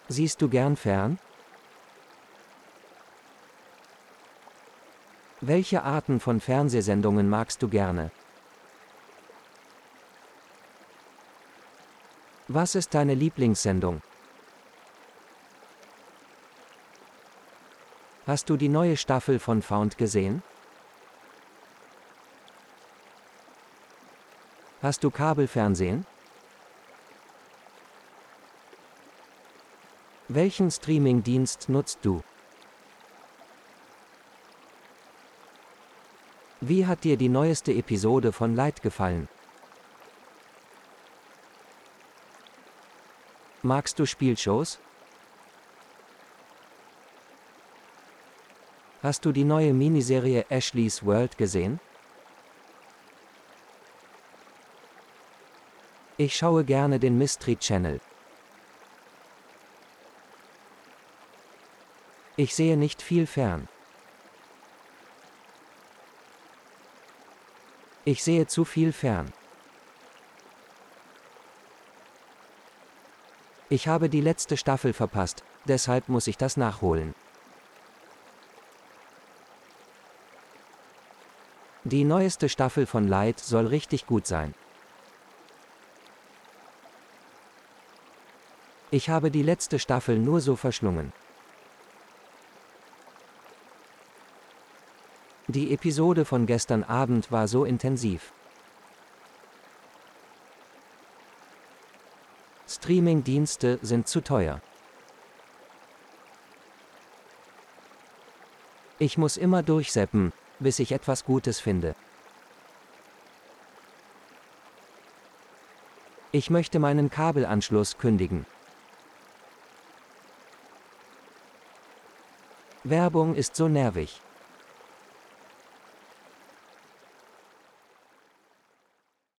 Siehst du gern fern? Welche Arten von Fernsehsendungen magst du gerne? Was ist deine Lieblingssendung? Hast du die neue Staffel von Found gesehen? Hast du Kabelfernsehen? Welchen Streamingdienst nutzt du? Wie hat dir die neueste Episode von Light gefallen? Magst du Spielshows? Hast du die neue Miniserie Ashley's World gesehen? Ich schaue gerne den Mystery Channel. Ich sehe nicht viel fern. Ich sehe zu viel fern. Ich habe die letzte Staffel verpasst, deshalb muss ich das nachholen. Die neueste Staffel von Light soll richtig gut sein. Ich habe die letzte Staffel nur so verschlungen. Die Episode von gestern Abend war so intensiv. Streaming-Dienste sind zu teuer. Ich muss immer durchseppen, bis ich etwas Gutes finde. Ich möchte meinen Kabelanschluss kündigen. Werbung ist so nervig.